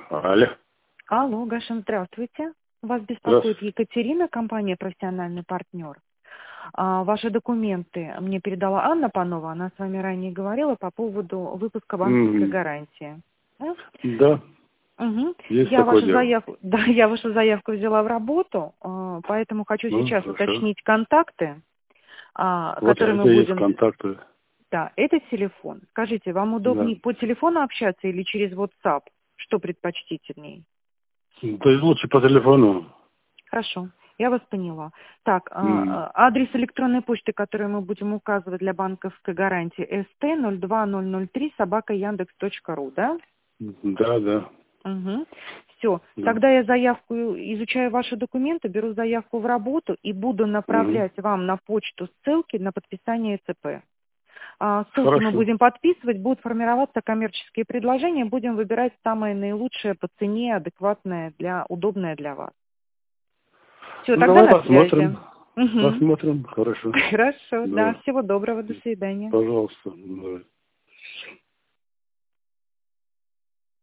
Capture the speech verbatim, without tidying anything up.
Алло. Алло, Гашин, здравствуйте. Вас беспокоит Екатерина, компания «Профессиональный партнер». А, ваши документы мне передала Анна Панова. Она с вами ранее говорила по поводу выпуска банковской М, гарантии. Да? Да, Угу. есть Я такое вашу дело. заявку, да, я вашу заявку взяла в работу, а, поэтому хочу Ну, сейчас хорошо. уточнить контакты, а, Вот которые мы это и есть будем. контакты. Да, это телефон. Скажите, вам Да. удобнее по телефону общаться или через WhatsApp? Что предпочтительней? То есть лучше по телефону. Хорошо, я вас поняла. Так, М, а, а, адрес электронной почты, который мы будем указывать для банковской гарантии, эс тэ ноль два ноль ноль три собака яндекс точка ру, да? Да, да, Угу. Все, да. тогда я заявку, изучаю ваши документы, беру заявку в работу и буду Мгм. направлять вам на почту ссылки на подписание цэ пэ. А, ссылки мы Хорошо. будем подписывать, будут формироваться коммерческие предложения, будем выбирать самое наилучшее по цене, адекватное, для, удобное для вас. Все, Ну, тогда давай на связи. посмотрим. Угу. Посмотрим. Хорошо. Хорошо, да. Да. Всего доброго, до свидания. Пожалуйста. Давай.